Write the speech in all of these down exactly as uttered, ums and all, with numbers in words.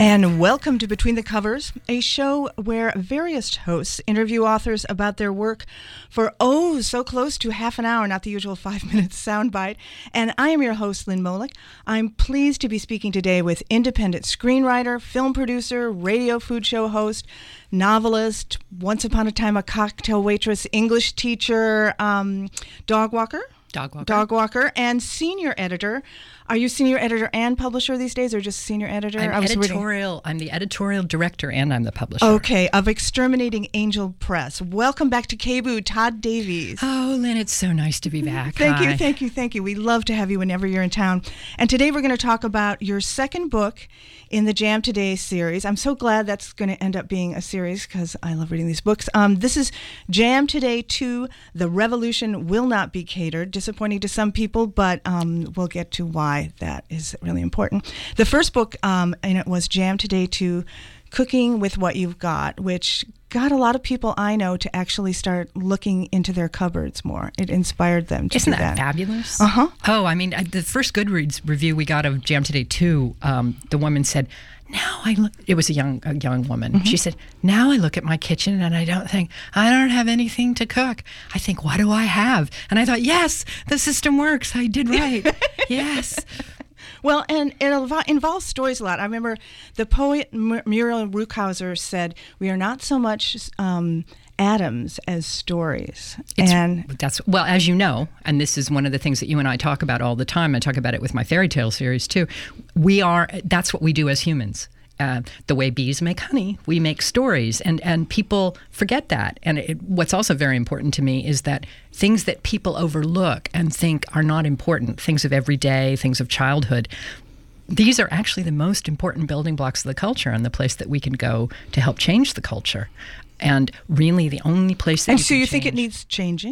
And welcome to Between the Covers, a show where various hosts interview authors about their work for, oh, so close to half an hour, not the usual five-minute soundbite. And I am your host, Lynn Molick. I'm pleased to be speaking today with independent screenwriter, film producer, radio food show host, novelist, once upon a time a cocktail waitress, English teacher, um, dog walker. Dog walker. Dog walker, and senior editor. Are you senior editor and publisher these days, or just senior editor? I'm I was editorial. Reading. I'm the editorial director, and I'm the publisher. Okay, of Exterminating Angel Press. Welcome back to K B O O, Todd Davies. Oh, Lynn, it's so nice to be back. Thank Hi. you, thank you, thank you. We love to have you whenever you're in town. And today we're going to talk about your second book in the Jam Today series. I'm so glad that's going to end up being a series because I love reading these books. Um, this is Jam Today two, The Revolution Will Not Be Catered. Disappointing to some people, but um, we'll get to why that is really important. The first book um, and it was Jam Today two, Cooking with What You've Got, which got a lot of people I know to actually start looking into their cupboards more. It inspired them to Isn't do that, that. fabulous? Uh-huh. Oh, I mean, the first Goodreads review we got of Jam Today two, um, the woman said, now I look, it was a young a young woman. Mm-hmm. She said, now I look at my kitchen and I don't think, I don't have anything to cook. I think, what do I have? And I thought, yes, the system works. I did right. Yes. Well, and it invo- involves stories a lot. I remember the poet M- Muriel Rukeyser said, we are not so much um, atoms as stories. It's, and that's well, as you know, and this is one of the things that you and I talk about all the time. I talk about it with my fairy tale series too. We are, that's what we do as humans. Uh, the way bees make honey, we make stories, and, and people forget that. And it, what's also very important to me is that things that people overlook and think are not important, things of every day, things of childhood, these are actually the most important building blocks of the culture and the place that we can go to help change the culture. And really the only place that And you so can you change, think it needs changing?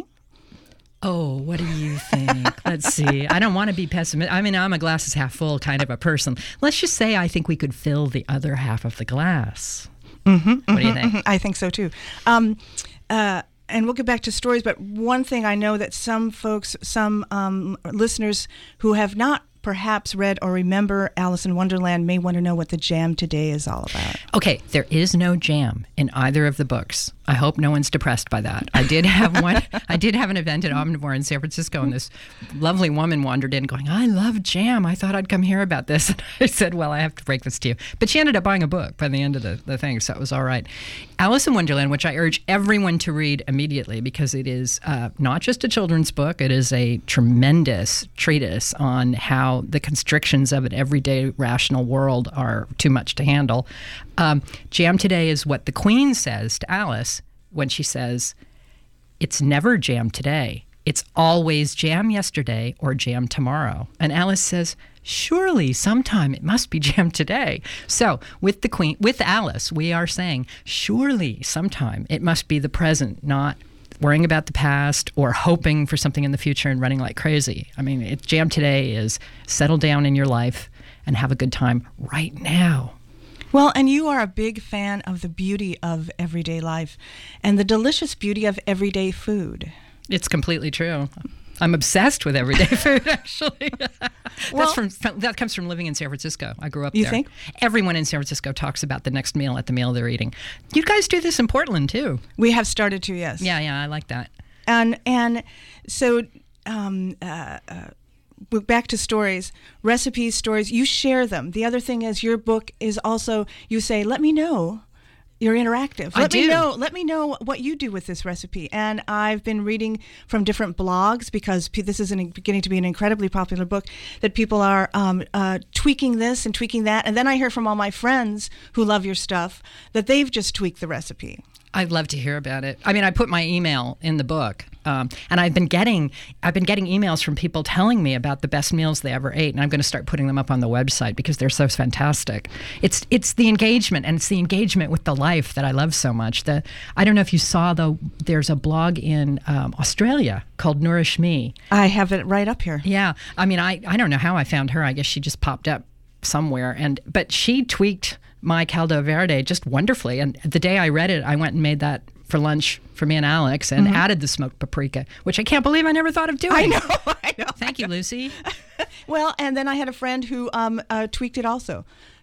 Oh, what do you think? Let's see. I don't want to be pessimistic. I mean, I'm a glasses half full kind of a person. Let's just say I think we could fill the other half of the glass. Mm-hmm, what mm-hmm, do you think? Mm-hmm. I think so, too. Um, uh, and we'll get back to stories, but one thing I know that some folks, some um, listeners who have not perhaps read or remember Alice in Wonderland may want to know what the Jam Today is all about. Okay, there is no jam in either of the books. I hope no one's depressed by that. I did have one. I did have an event at Omnivore in San Francisco, and this lovely woman wandered in going, I love jam. I thought I'd come hear about this. And I said, well, I have to break this to you. But she ended up buying a book by the end of the, the thing, so it was all right. Alice in Wonderland, which I urge everyone to read immediately because it is uh, not just a children's book. It is a tremendous treatise on how the constrictions of an everyday rational world are too much to handle. Um, Jam Today is what the Queen says to Alice when she says, it's never jam today. It's always jam yesterday or jam tomorrow. And Alice says, surely sometime it must be jam today. So with the Queen, with Alice, we are saying, surely sometime it must be the present, not worrying about the past or hoping for something in the future and running like crazy. I mean, it, Jam Today is settle down in your life and have a good time right now. Well, and you are a big fan of the beauty of everyday life and the delicious beauty of everyday food. It's completely true. I'm obsessed with everyday food, actually. That's Well, from that comes from living in San Francisco. I grew up You there. think? Everyone in San Francisco talks about the next meal at the meal they're eating. You guys do this in Portland too. We have started to, yes. Yeah, yeah, I like that. And and so um, uh, uh, we're back to stories, recipes, stories. You share them. The other thing is your book is also, you say, let me know. You're interactive. I Let me do. know. Let me know what you do with this recipe. And I've been reading from different blogs because p- this is an, beginning to be an incredibly popular book. That people are um, uh, tweaking this and tweaking that. And then I hear from all my friends who love your stuff that they've just tweaked the recipe. I'd love to hear about it. I mean, I put my email in the book, um, and I've been getting I've been getting emails from people telling me about the best meals they ever ate, and I'm going to start putting them up on the website because they're so fantastic. It's it's the engagement, and it's the engagement with the life that I love so much. The I don't know if you saw though. There's a blog in um, Australia called Nourish Me. I have it right up here. Yeah, I mean, I I don't know how I found her. I guess she just popped up somewhere, and but she tweaked my caldo verde just wonderfully. And the day I read it, I went and made that for lunch for me and Alex and mm-hmm. added the smoked paprika, which I can't believe I never thought of doing. I know, I know. Thank you, Lucy. Well, and then I had a friend who um, uh, tweaked it also.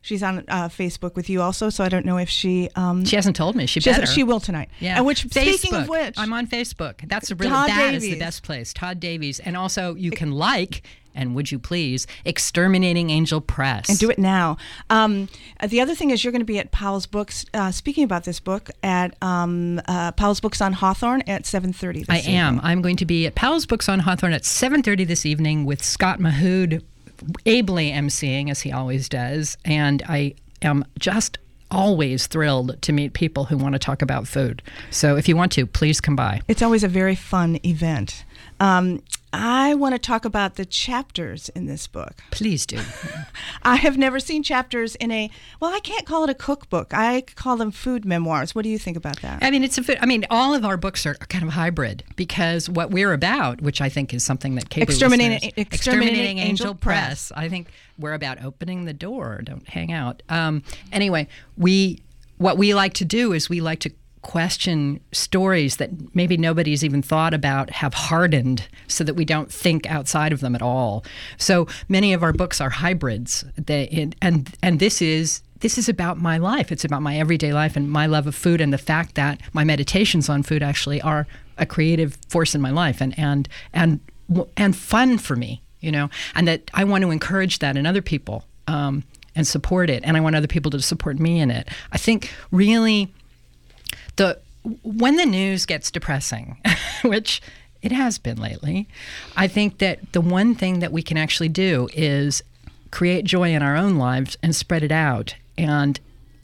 She's on uh, Facebook with you also, so I don't know if she... Um, she hasn't told me. She she, better. She will tonight. Yeah. And which, Facebook. Speaking of which... I'm on Facebook. That's a really, Todd that Davies. is the best place. Todd Davies. And also, you can like... And would you please, Exterminating Angel Press. And do it now. Um, uh, the other thing is you're going to be at Powell's Books, uh, speaking about this book, at um, uh, Powell's Books on Hawthorne at seven thirty this I evening. am. I'm going to be at Powell's Books on Hawthorne at seven thirty this evening with Scott Mahood, ably emceeing, as he always does. And I am just always thrilled to meet people who want to talk about food. So if you want to, please come by. It's always a very fun event. Um, I want to talk about the chapters in this book. Please do. I have never seen chapters in a, well, I can't call it a cookbook. I call them food memoirs. What do you think about that? I mean, it's a food, I mean, all of our books are kind of hybrid because what we're about, which I think is something that cable Exterminating, listeners, Exterminating, Exterminating Angel, Angel Press. Press. I think we're about opening the door. Don't hang out. Um, anyway, we what we like to do is we like to question stories that maybe nobody's even thought about, have hardened so that we don't think outside of them at all. So many of our books are hybrids. They, and and this is this is about my life. It's about my everyday life and my love of food and the fact that my meditations on food actually are a creative force in my life and and and and fun for me, you know, and that I want to encourage that in other people um, and support it. And I want other people to support me in it. I think really The when the news gets depressing, which it has been lately, I think that the one thing that we can actually do is create joy in our own lives and spread it out. And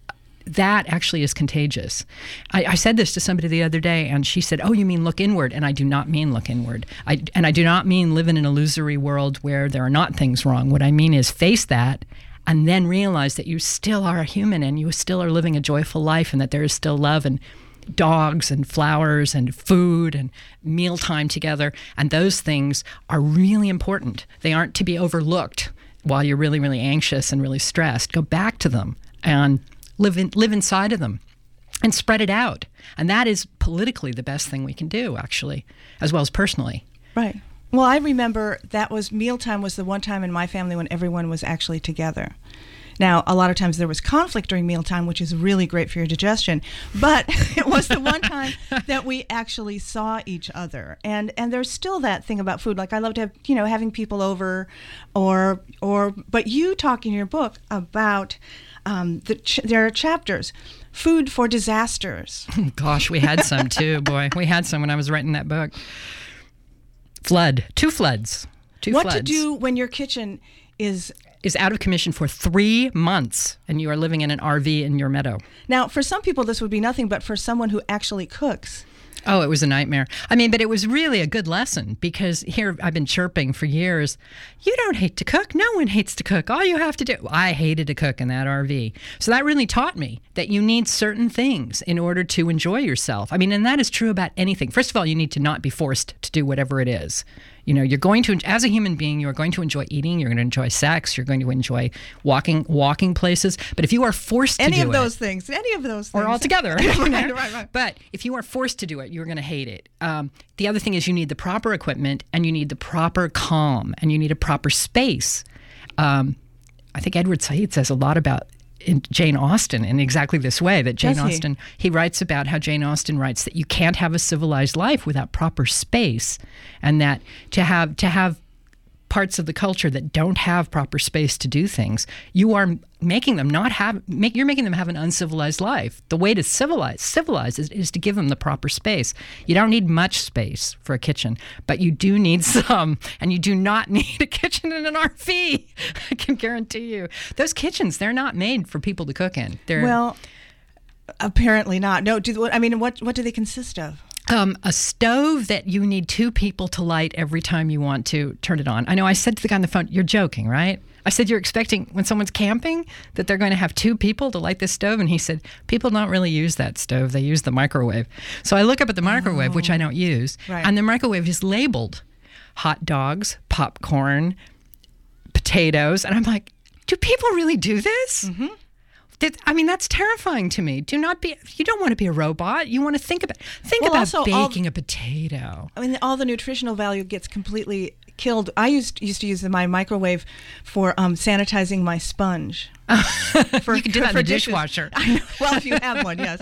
that actually is contagious. I, I said this to somebody the other day, and she said, "Oh, you mean look inward?" And I do not mean look inward. I, and I do not mean live in an illusory world where there are not things wrong. What I mean is face that and then realize that you still are a human and you still are living a joyful life and that there is still love and dogs and flowers and food and mealtime together. And those things are really important. They aren't to be overlooked while you're really, really anxious and really stressed. Go back to them and live in, live inside of them and spread it out. And that is politically the best thing we can do, actually, as well as personally. Right. Well, I remember that was mealtime was the one time in my family when everyone was actually together. Now, a lot of times there was conflict during mealtime, which is really great for your digestion, but it was the one time that we actually saw each other. And and there's still that thing about food. Like I love to have, you know, having people over or, or but you talk in your book about um, the ch- there are chapters, food for disasters. Gosh, we had some too, boy. We had some when I was writing that book. Flood, two floods, two what floods. What to do when your kitchen is... is out of commission for three months and you are living in an R V in your meadow. Now, for some people, this would be nothing, but for someone who actually cooks... Oh, it was a nightmare. I mean, but it was really a good lesson because here I've been chirping for years. You don't hate to cook. No one hates to cook. All you have to do. I hated to cook in that R V. So that really taught me that you need certain things in order to enjoy yourself. I mean, and that is true about anything. First of all, you need to not be forced to do whatever it is. You know, you're going to, as a human being, you are going to enjoy eating. You're going to enjoy sex. You're going to enjoy walking, walking places. But if you are forced to do it, any of those things, any of those things, or all together, right, right, right. But if you are forced to do it, you're going to hate it. Um, the other thing is you need the proper equipment and you need the proper calm and you need a proper space. Um, I think Edward Said says a lot about in Jane Austen in exactly this way, that Jane Does he? Austen, he writes about how Jane Austen writes that you can't have a civilized life without proper space, and that to have to have parts of the culture that don't have proper space to do things, you are making them not have make you're making them have an uncivilized life. The way to civilize civilize is, is to give them the proper space. You don't need much space for a kitchen, but you do need some, and you do not need a kitchen in an R V. I can guarantee you. Those kitchens, they're not made for people to cook in. They're Well, apparently not. No, do I mean what what do they consist of? Um, a stove that you need two people to light every time you want to turn it on. I know I said to the guy on the phone, "You're joking, right?" I said, "You're expecting when someone's camping that they're going to have two people to light this stove?" And he said, "People don't really use that stove. They use the microwave." So I look up at the microwave, oh. which I don't use, right. and the microwave is labeled hot dogs, popcorn, potatoes. And I'm like, do people really do this? Mm-hmm. That, I mean, that's terrifying to me. Do not be, you don't want to be a robot. You want to think about, think Well, about also, all- baking a potato. I mean, all the nutritional value gets completely killed. I used used to use my microwave for um, sanitizing my sponge. For, You can do that in for the dishes. dishwasher. I know. Well, if you have one, yes.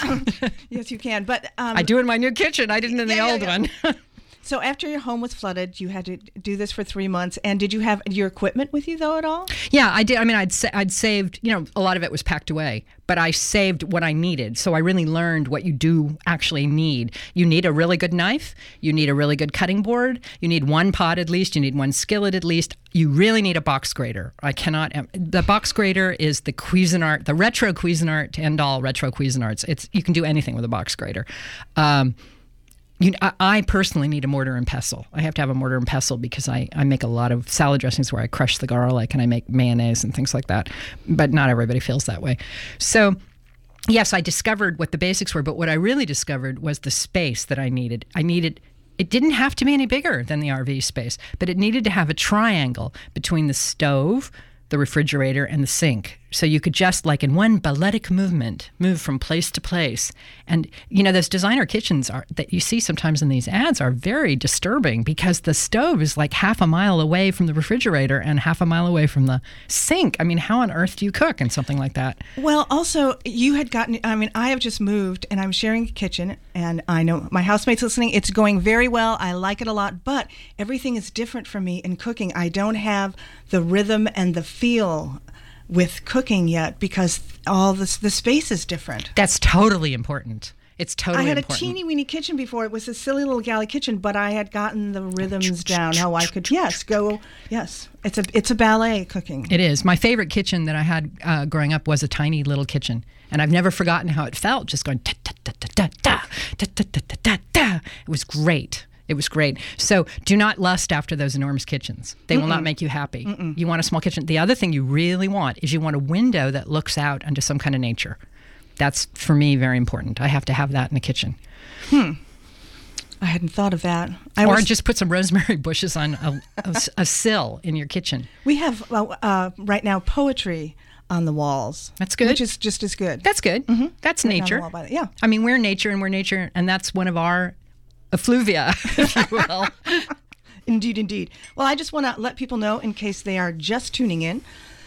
Yes, you can. But um, I do in my new kitchen. I didn't in the Yeah, yeah, old yeah. one. So after your home was flooded, you had to do this for three months. And did you have your equipment with you, though, at all? Yeah, I did. I mean, I'd sa- I'd saved, you know, a lot of it was packed away, but I saved what I needed. So I really learned what you do actually need. You need a really good knife. You need a really good cutting board. You need one pot at least. You need one skillet at least. You really need a box grater. I cannot. The box grater is the Cuisinart, the retro Cuisinart to end all retro Cuisinarts. It's you can do anything with a box grater. Um, You, I, I personally need a mortar and pestle. I have to have a mortar and pestle because I, I make a lot of salad dressings where I crush the garlic and I make mayonnaise and things like that. But not everybody feels that way. So, yes, I discovered what the basics were, but what I really discovered was the space that I needed. I needed, it didn't have to be any bigger than the R V space, but it needed to have a triangle between the stove, the refrigerator, and the sink. So you could just, like in one balletic movement, move from place to place. And, you know, those designer kitchens are that you see sometimes in these ads are very disturbing because the stove is like half a mile away from the refrigerator and half a mile away from the sink. I mean, how on earth do you cook in something like that? Well, also, you had gotten, I mean, I have just moved and I'm sharing a kitchen, and I know my housemate's listening. It's going very well. I like it a lot, but everything is different for me in cooking. I don't have the rhythm and the feel with cooking yet because all this, the space is different. That's totally important. It's totally I had important. a teeny weeny kitchen before. It was a silly little galley kitchen, but I had gotten the rhythms down, how I could, yes, go, yes. It's a it's a ballet cooking. It is. My favorite kitchen that I had uh, growing up was a tiny little kitchen. And I've never forgotten how it felt, just going da-da-da-da-da, da-da-da-da-da. It was great. It was great. So do not lust after those enormous kitchens. They Mm-mm. will not make you happy. Mm-mm. You want a small kitchen. The other thing you really want is you want a window that looks out onto some kind of nature. That's, for me, very important. I have to have that in the kitchen. Hmm. I hadn't thought of that. I or was, just put some rosemary bushes on a, a, a sill in your kitchen. We have, uh, uh, right now, poetry on the walls. That's good. Which is just as good. That's good. Mm-hmm. That's right nature. Wall, but, yeah. I mean, we're nature and we're nature, and that's one of our effluvia, if you will. Indeed, indeed. Well, I just want to let people know, in case they are just tuning in,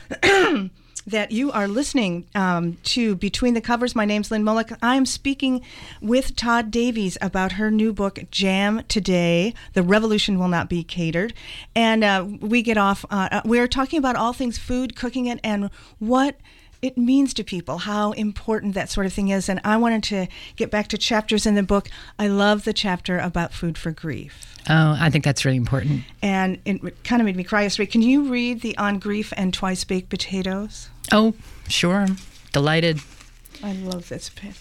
that you are listening um, to Between the Covers. My name's Lynn Mullick. I'm speaking with Todd Davies about her new book, Jam Today, The Revolution Will Not Be Catered. And uh, we get off, uh, we're talking about all things food, cooking it, and what it means to people, how important that sort of thing is. And I wanted to get back to chapters in the book. I love the chapter about food for grief. Oh, I think that's really important. And it kind of made me cry yesterday. Can you read the On Grief and Twice Baked Potatoes? Oh, sure. Delighted. I love this bit.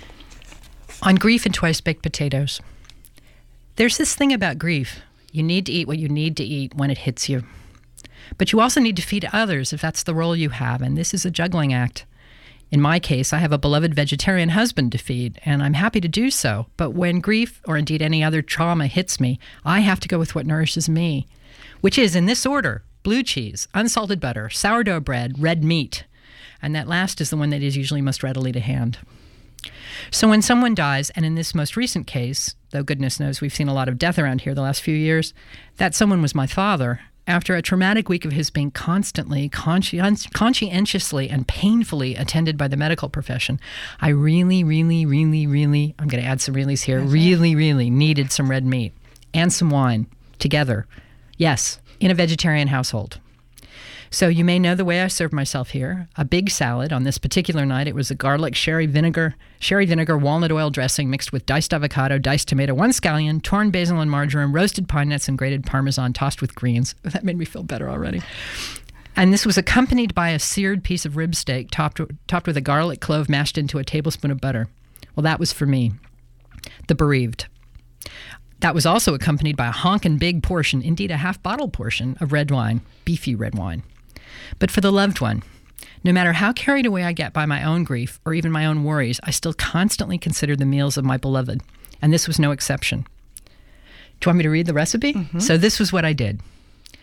On Grief and Twice Baked Potatoes. There's this thing about grief. You need to eat what you need to eat when it hits you. But you also need to feed others if that's the role you have, and this is a juggling act. In my case, I have a beloved vegetarian husband to feed, and I'm happy to do so. But when grief, or indeed any other trauma, hits me, I have to go with what nourishes me, which is, in this order, blue cheese, unsalted butter, sourdough bread, red meat. And that last is the one that is usually most readily to hand. So when someone dies, and in this most recent case, though goodness knows we've seen a lot of death around here the last few years, that someone was my father. After a traumatic week of his being constantly, conscien- conscientiously, and painfully attended by the medical profession, I really, really, really, really, I'm going to add some reallys here, okay. really, really needed some red meat and some wine together. Yes, in a vegetarian household. So you may know the way I serve myself here. A big salad. On this particular night, it was a garlic sherry vinegar, sherry vinegar walnut oil dressing mixed with diced avocado, diced tomato, one scallion, torn basil and marjoram, roasted pine nuts, and grated Parmesan tossed with greens. That made me feel better already. And this was accompanied by a seared piece of rib steak topped, topped with a garlic clove mashed into a tablespoon of butter. Well, that was for me, the bereaved. That was also accompanied by a honkin' big portion, indeed a half bottle portion, of red wine, beefy red wine. But for the loved one, no matter how carried away I get by my own grief or even my own worries, I still constantly consider the meals of my beloved, and this was no exception. Do you want me to read the recipe? Mm-hmm. So this was what I did.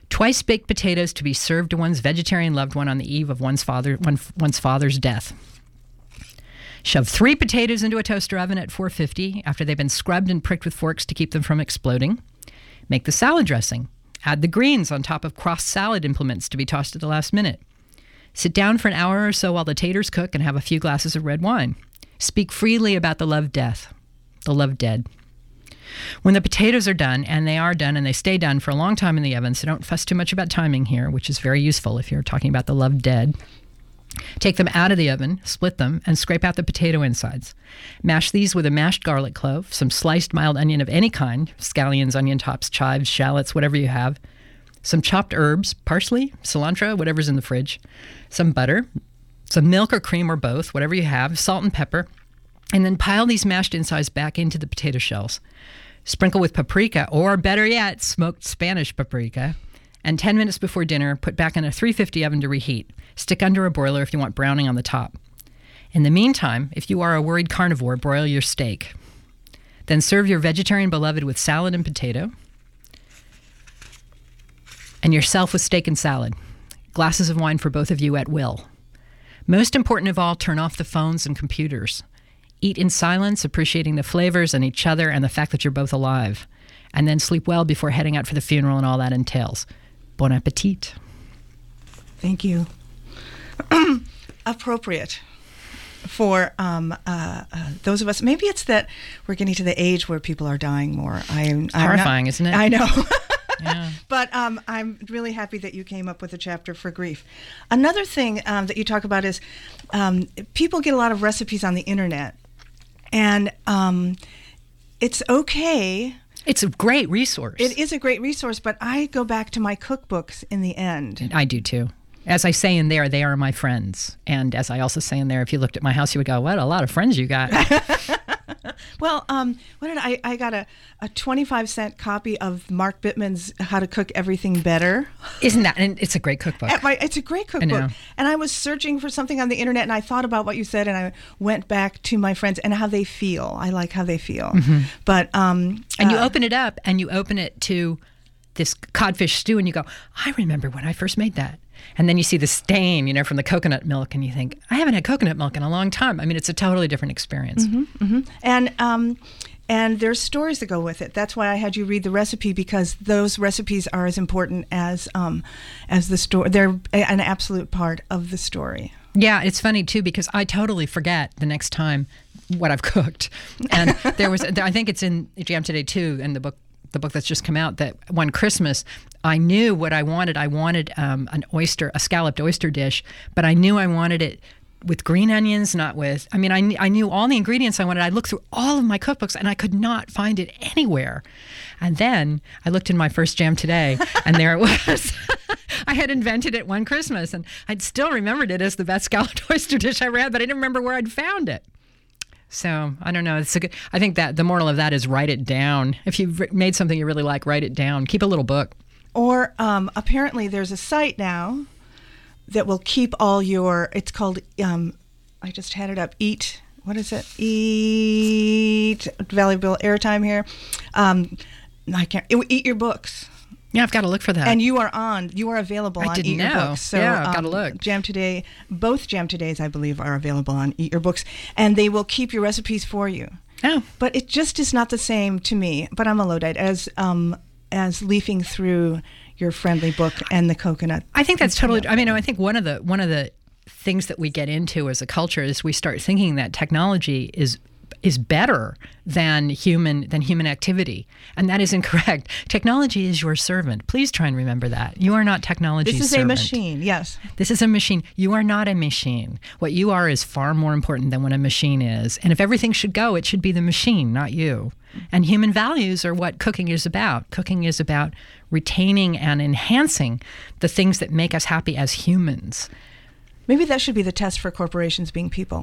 Twice baked potatoes to be served to one's vegetarian loved one on the eve of one's father, one, one's father's death. Shove three potatoes into a toaster oven at four fifty after they've been scrubbed and pricked with forks to keep them from exploding. Make the salad dressing. Add the greens on top of crossed salad implements to be tossed at the last minute. Sit down for an hour or so while the taters cook and have a few glasses of red wine. Speak freely about the loved death, the loved dead. When the potatoes are done, and they are done and they stay done for a long time in the oven, so don't fuss too much about timing here, which is very useful if you're talking about the loved dead. Take them out of the oven, split them, and scrape out the potato insides. Mash these with a mashed garlic clove, some sliced mild onion of any kind, scallions, onion tops, chives, shallots, whatever you have, some chopped herbs, parsley, cilantro, whatever's in the fridge, some butter, some milk or cream or both, whatever you have, salt and pepper, and then pile these mashed insides back into the potato shells. Sprinkle with paprika, or better yet, smoked Spanish paprika, and ten minutes before dinner, put back in a three fifty oven to reheat. Stick under a broiler if you want browning on the top. In the meantime, if you are a worried carnivore, broil your steak. Then serve your vegetarian beloved with salad and potato, and yourself with steak and salad. Glasses of wine for both of you at will. Most important of all, turn off the phones and computers. Eat in silence, appreciating the flavors and each other and the fact that you're both alive. And then sleep well before heading out for the funeral and all that entails. Bon appetit. Thank you. Appropriate for um, uh, uh, those of us. Maybe it's that we're getting to the age where people are dying more. I'm, it's horrifying, I'm not, isn't it? I know. Yeah. But um, I'm really happy that you came up with a chapter for grief. Another thing um, that you talk about is um, people get a lot of recipes on the internet, and um, it's okay. It's a great resource. It is a great resource, but I go back to my cookbooks in the end. I do too. As I say in there, they are my friends. And as I also say in there, if you looked at my house, you would go, what a lot of friends you got. Well, um, what did I, I got a, a twenty-five cent copy of Mark Bittman's How to Cook Everything Better. Isn't that, and it's a great cookbook. At my, it's a great cookbook. And I was searching for something on the internet, and I thought about what you said, and I went back to my friends and how they feel. I like how they feel. Mm-hmm. But um, And you uh, open it up, and you open it to this codfish stew, and you go, I remember when I first made that. And then you see the stain, you know, from the coconut milk, and you think, I haven't had coconut milk in a long time. I mean, it's a totally different experience. Mm-hmm, mm-hmm. And um, and there's stories that go with it. That's why I had you read the recipe, because those recipes are as important as um, as the story. They're an absolute part of the story. Yeah, it's funny too, because I totally forget the next time what I've cooked. And there was, I think it's in Jam Today too, in the book. the book that's just come out, that one Christmas, I knew what I wanted. I wanted um, an oyster, a scalloped oyster dish, but I knew I wanted it with green onions, not with, I mean, I, I knew all the ingredients I wanted. I looked through all of my cookbooks and I could not find it anywhere. And then I looked in my first Jam Today and there it was. I had invented it one Christmas and I'd still remembered it as the best scalloped oyster dish I ever had, but I didn't remember where I'd found it. So I don't know. It's a good, I think that the moral of that is write it down. If you've made something you really like, write it down. Keep a little book. Or um, apparently there's a site now that will keep all your, it's called, um, I just had it up, Eat, what is it? Eat, valuable airtime here. Um, I can't, Eat Your Books. Yeah, I've got to look for that. And you are on, you are available I on didn't Eat Your know. Books. So, yeah, I've um, got to look. Jam Today, both Jam Todays, I believe, are available on Eat Your Books, and they will keep your recipes for you. Oh. But it just is not the same to me, but I'm a Luddite, as um, as leafing through your friendly book and the coconut. I think that's totally, I mean, I think one of the one of the things that we get into as a culture is we start thinking that technology is is better than human than human activity, and that is incorrect. Technology is your servant. Please try and remember that. You are not technology's servant. This is servant. a machine, yes. This is a machine. You are not a machine. What you are is far more important than what a machine is. And if everything should go, it should be the machine, not you. And human values are what cooking is about. Cooking is about retaining and enhancing the things that make us happy as humans. Maybe that should be the test for corporations being people.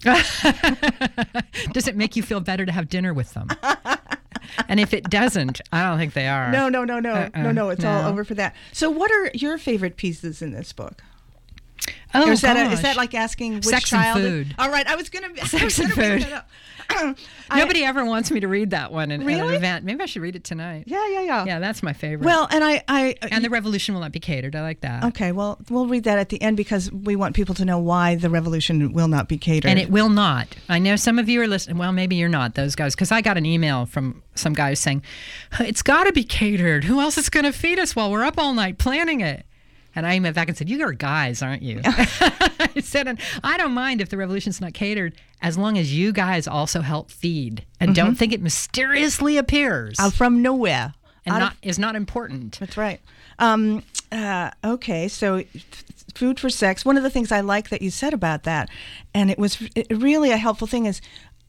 Does it make you feel better to have dinner with them? And if it doesn't, I don't think they are. No, no, no, no. Uh-uh. No, no, it's no. all over for that. So what are your favorite pieces in this book? Oh, or is that, gosh. a, is that like asking which Sex child? and food. All right, I was going to Sex and food. Nobody I, ever wants me to read that one in, really? at an event. Maybe I should read it tonight. Yeah, yeah, yeah. Yeah, that's my favorite. Well, and I... I and The Revolution Will Not Be Catered. I like that. Okay, well, we'll read that at the end because we want people to know why the revolution will not be catered. And it will not. I know some of you are listening. Well, maybe you're not, those guys, because I got an email from some guys saying, it's got to be catered. Who else is going to feed us while we're up all night planning it? And I emailed back and said, you are guys, aren't you? I said, and I don't mind if the revolution's not catered as long as you guys also help feed. And mm-hmm. don't think it mysteriously appears. Out from nowhere. And Out not of, is not important. That's right. Um, uh, okay, so food for sex. One of the things I like that you said about that, and it was it, really a helpful thing, is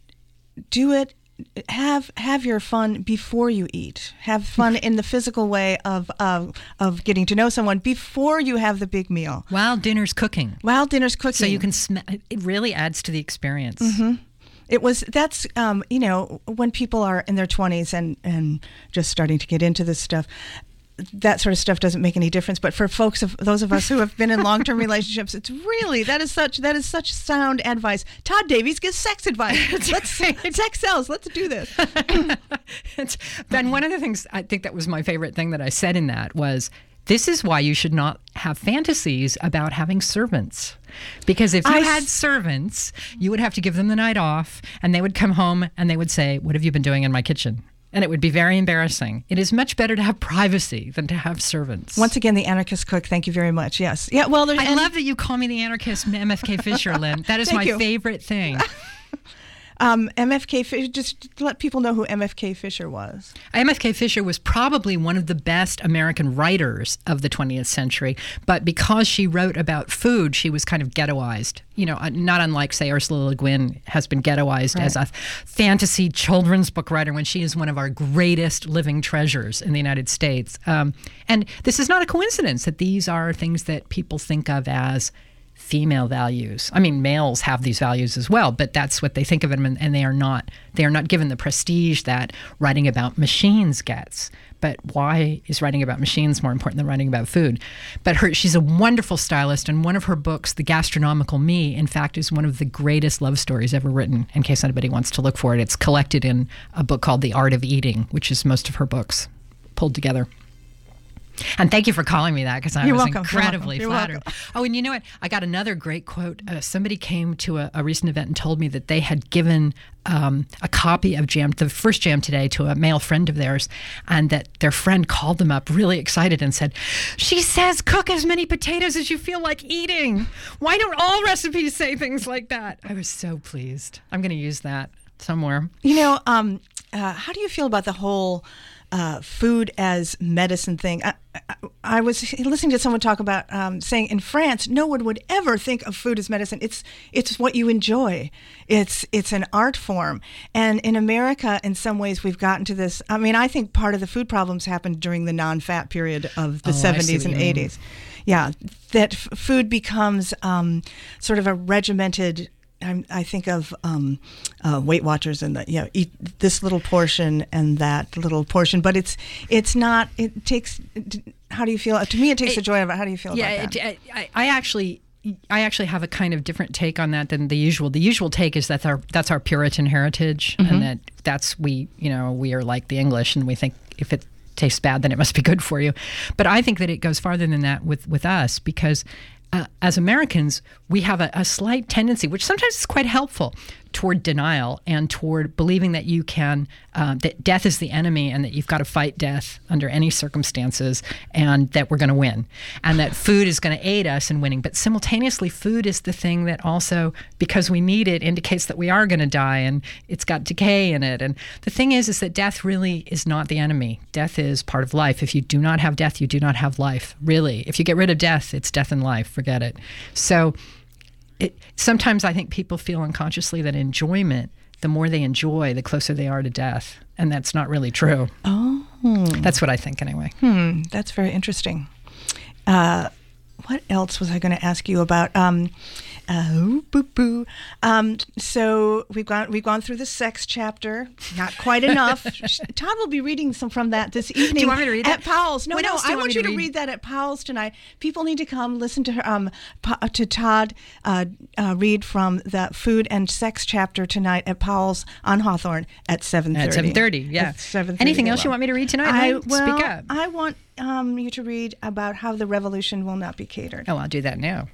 do it have have your fun before you eat. Have fun in the physical way of of of getting to know someone before you have the big meal. While dinner's cooking. While dinner's cooking. So you can sm- it really adds to the experience. Mm-hmm. It was that's um, you know, when people are in their twenties and and just starting to get into this stuff, that sort of stuff doesn't make any difference. But for folks of those of us who have been in long-term relationships, it's really that is such that is such sound advice. Todd Davies gives sex advice. Let's sex sells. Let's do this. It's, and one of the things I think that was my favorite thing that I said in that was, this is why you should not have fantasies about having servants. Because if you I had servants, you would have to give them the night off, and they would come home and they would say, what have you been doing in my kitchen? And it would be very embarrassing. It is much better to have privacy than to have servants. Once again, the anarchist cook. Thank you very much. Yes. Yeah. Well, I love that you call me the anarchist M F K Fisher, Lynn. That is my you. favorite thing. Um, M F K Fisher, just let people know who M F K Fisher was. M F K Fisher was probably one of the best American writers of the twentieth century, but because she wrote about food, she was kind of ghettoized. You know, not unlike, say, Ursula Le Guin has been ghettoized right. as a fantasy children's book writer when she is one of our greatest living treasures in the United States. Um, and this is not a coincidence that these are things that people think of as female values. I mean, males have these values as well, but that's what they think of them, and, and they are not they are not given the prestige that writing about machines gets. But why is writing about machines more important than writing about food? But her, she's a wonderful stylist, and one of her books, The Gastronomical Me, in fact, is one of the greatest love stories ever written, in case anybody wants to look for it. It's collected in a book called The Art of Eating, which is most of her books pulled together. And thank you for calling me that, because I You're was welcome. incredibly You're flattered. welcome. Oh, and you know what? I got another great quote. Uh, somebody came to a, a recent event and told me that they had given um, a copy of Jam, the first Jam Today, to a male friend of theirs, and that their friend called them up really excited and said, she says cook as many potatoes as you feel like eating. Why don't all recipes say things like that? I was so pleased. I'm going to use that somewhere. You know, um, uh, how do you feel about the whole Uh, food as medicine thing? I, I, I was listening to someone talk about um, saying in France, no one would ever think of food as medicine. It's it's what you enjoy. It's it's an art form. And in America, in some ways, we've gotten to this. I mean, I think part of the food problems happened during the non-fat period of the oh, seventies and eighties. Yeah, that f- food becomes um, sort of a regimented. I, I think of um, uh, Weight Watchers and the, you know, eat this little portion and that little portion, but it's it's not. It takes. How do you feel? To me, it takes it, the joy of it. How do you feel yeah, about that? It, I, I actually. I actually have a kind of different take on that than the usual. The usual take is that our that's our Puritan heritage, mm-hmm. and that that's we you know we are like the English, and we think if it tastes bad, then it must be good for you. But I think that it goes farther than that with with us, because Uh, as Americans, we have a, a slight tendency, which sometimes is quite helpful, toward denial and toward believing that you can, uh, that death is the enemy and that you've got to fight death under any circumstances, and that we're going to win, and that food is going to aid us in winning. But simultaneously, food is the thing that also, because we need it, indicates that we are going to die, and it's got decay in it. And the thing is, is that death really is not the enemy. Death is part of life. If you do not have death, you do not have life, really. If you get rid of death, it's death in life. Forget it. So it, sometimes I think people feel unconsciously that enjoyment, the more they enjoy, the closer they are to death. And that's not really true. Oh. That's what I think anyway. Hmm. That's very interesting. Uh, what else was I going to ask you about? Um, Oh, boo boo. Um, so we've gone we've gone through the sex chapter. Not quite enough. Todd will be reading some from that this evening. Do you want me to read at it? Powell's? No, What no. else do you I want want me you to to read? read that at Powell's tonight. People need to come listen to her, um po- to Todd uh, uh, read from the food and sex chapter tonight at Powell's on Hawthorne at seven thirty. At seven thirty, yeah. At seven thirty. Anything else you want me to read tonight? I Lynn? well, Speak up. I want um, you to read about how the revolution will not be catered. Oh, I'll do that now.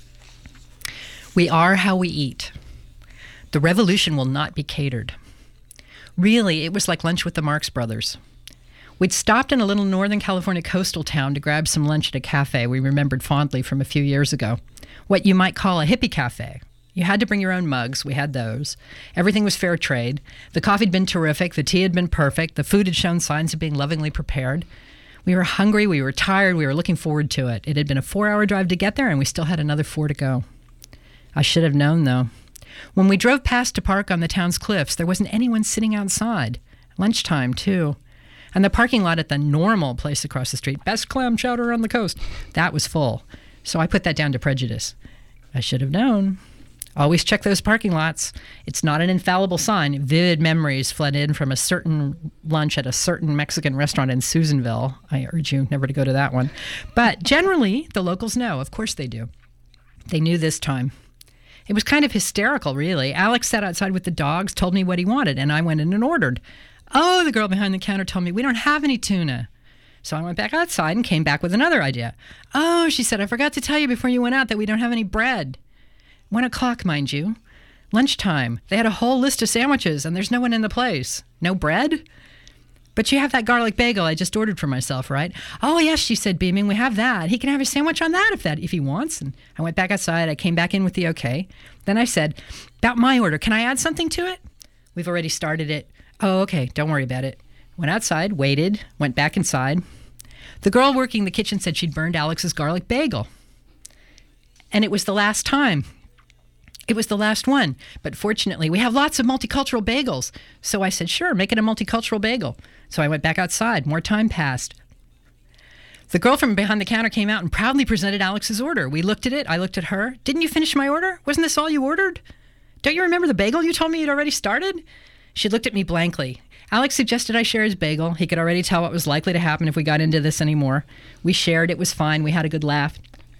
We are how we eat. The revolution will not be catered. Really, it was like lunch with the Marx Brothers. We'd stopped in a little Northern California coastal town to grab some lunch at a cafe we remembered fondly from a few years ago. What you might call a hippie cafe. You had to bring your own mugs. We had those. Everything was fair trade. The coffee had been terrific. The tea had been perfect. The food had shown signs of being lovingly prepared. We were hungry. We were tired. We were looking forward to it. It had been a four-hour drive to get there, and we still had another four to go. I should have known, though. When we drove past to park on the town's cliffs, there wasn't anyone sitting outside. Lunchtime, too. And the parking lot at the normal place across the street, best clam chowder on the coast, that was full. So I put that down to prejudice. I should have known. Always check those parking lots. It's not an infallible sign. Vivid memories flood in from a certain lunch at a certain Mexican restaurant in Susanville. I urge you never to go to that one. But generally, the locals know. Of course they do. They knew this time. It was kind of hysterical, really. Alex sat outside with the dogs, told me what he wanted, and I went in and ordered. Oh, the girl behind the counter told me, we don't have any tuna. So I went back outside and came back with another idea. Oh, she said, I forgot to tell you before you went out that we don't have any bread. One o'clock, mind you. Lunchtime. They had a whole list of sandwiches, and there's no one in the place. No bread? But you have that garlic bagel I just ordered for myself, right? Oh, yes, she said, beaming, we have that. He can have a sandwich on that if that if he wants. And I went back outside. I came back in with the okay. Then I said, about my order, can I add something to it? We've already started it. Oh, okay, don't worry about it. Went outside, waited, went back inside. The girl working the kitchen said she'd burned Alex's garlic bagel. And it was the last time. It was the last one. But fortunately, we have lots of multicultural bagels. So I said, sure, make it a multicultural bagel. So I went back outside. More time passed. The girl from behind the counter came out and proudly presented Alex's order. We looked at it. I looked at her. Didn't you finish my order? Wasn't this all you ordered? Don't you remember the bagel you told me you'd already started? She looked at me blankly. Alex suggested I share his bagel. He could already tell what was likely to happen if we got into this anymore. We shared. It was fine. We had a good laugh.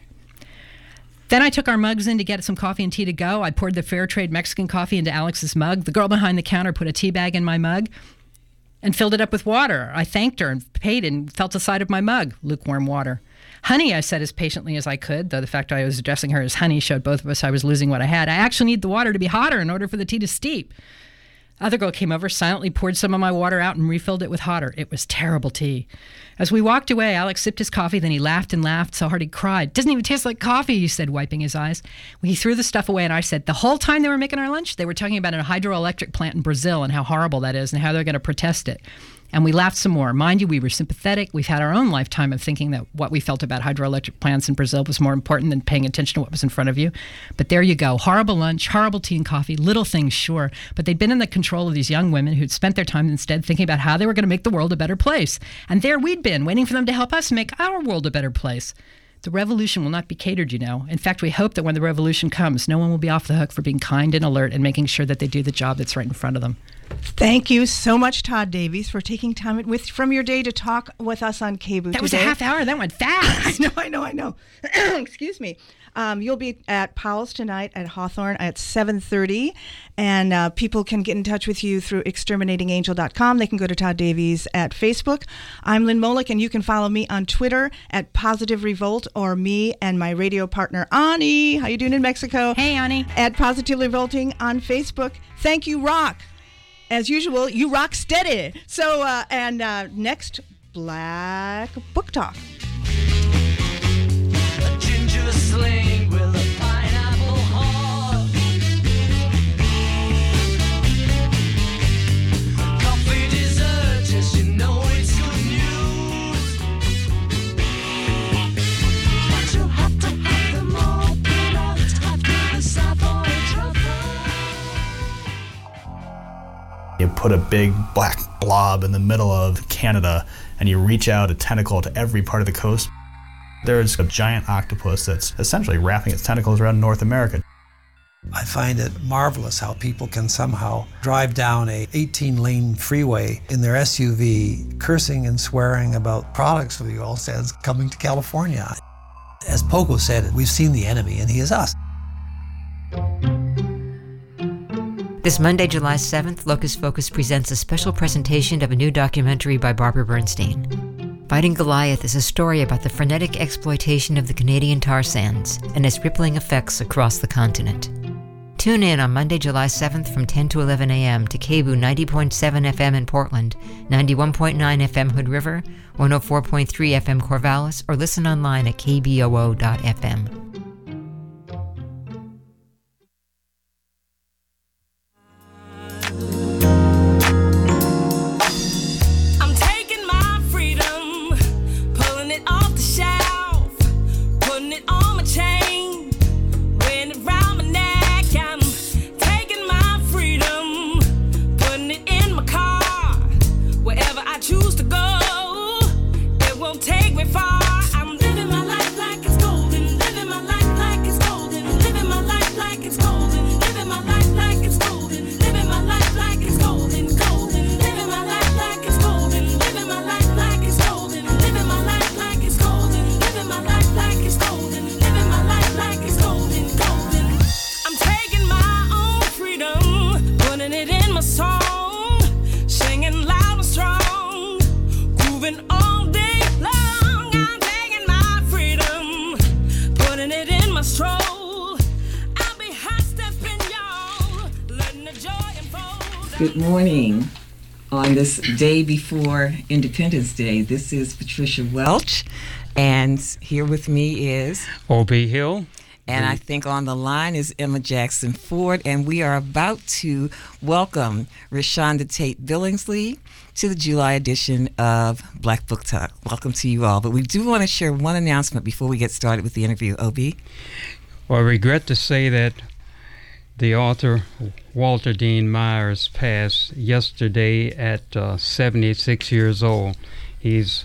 Then I took our mugs in to get some coffee and tea to go. I poured the fair trade Mexican coffee into Alex's mug. The girl behind the counter put a tea bag in my mug and filled it up with water. I thanked her and paid and felt the side of my mug, lukewarm water. Honey, I said as patiently as I could, though the fact I was addressing her as honey showed both of us I was losing what I had. I actually need the water to be hotter in order for the tea to steep. Other girl came over, silently poured some of my water out and refilled it with hotter. It was terrible tea. As we walked away, Alex sipped his coffee, then he laughed and laughed so hard he cried. Doesn't even taste like coffee, he said, wiping his eyes. He threw the stuff away, and I said, the whole time they were making our lunch, they were talking about a hydroelectric plant in Brazil and how horrible that is and how they're going to protest it. And we laughed some more. Mind you, we were sympathetic. We've had our own lifetime of thinking that what we felt about hydroelectric plants in Brazil was more important than paying attention to what was in front of you. But there you go. Horrible lunch, horrible tea and coffee, little things, sure. But they'd been in the control of these young women who'd spent their time instead thinking about how they were going to make the world a better place. And there we'd been, waiting for them to help us make our world a better place. The revolution will not be catered, you know. In fact, we hope that when the revolution comes, no one will be off the hook for being kind and alert and making sure that they do the job that's right in front of them. Thank you so much, Todd Davies, for taking time with from your day to talk with us on K B O O That today. was a half hour. That went fast. I know, I know, I know. Excuse me. Um, you'll be at Powell's tonight at Hawthorne at seven thirty, and uh, people can get in touch with you through exterminating angel dot com. They can go to Todd Davies at Facebook. I'm Lynn Molick, and you can follow me on Twitter at Positive Revolt, or me and my radio partner, Ani. How you doing in Mexico? Hey, Ani. At Positively Revolting on Facebook. Thank you, Rock. As usual, you rock steady. So, uh, and uh, next, Black Book Talk. A ginger sling with a pineapple heart. Coffee dessert, just you know it's good news. But you have to have them all, but all the time to the Savoy truffle. You put a big black blob in the middle of Canada and you reach out a tentacle to every part of the coast. There's a giant octopus that's essentially wrapping its tentacles around North America. I find it marvelous how people can somehow drive down a eighteen-lane freeway in their S U V, cursing and swearing about products of the oil sands coming to California. As Pogo said, we've seen the enemy, and he is us. This Monday, July seventh, Locus Focus presents a special presentation of a new documentary by Barbara Bernstein. Fighting Goliath is a story about the frenetic exploitation of the Canadian tar sands and its rippling effects across the continent. Tune in on Monday, July seventh from ten to eleven a.m. to K B U ninety point seven F M in Portland, ninety-one point nine F M Hood River, one oh four point three F M Corvallis, or listen online at k b o o dot f m. Good morning. On this day before Independence Day, this is Patricia Welch, and here with me is O B Hill. And I think on the line is Emma Jackson Ford, and we are about to welcome Rashonda Tate Billingsley to the July edition of Black Book Talk. Welcome to you all. But we do want to share one announcement before we get started with the interview. O B? Well, I regret to say that the author Walter Dean Myers passed yesterday at uh, seventy-six years old. He's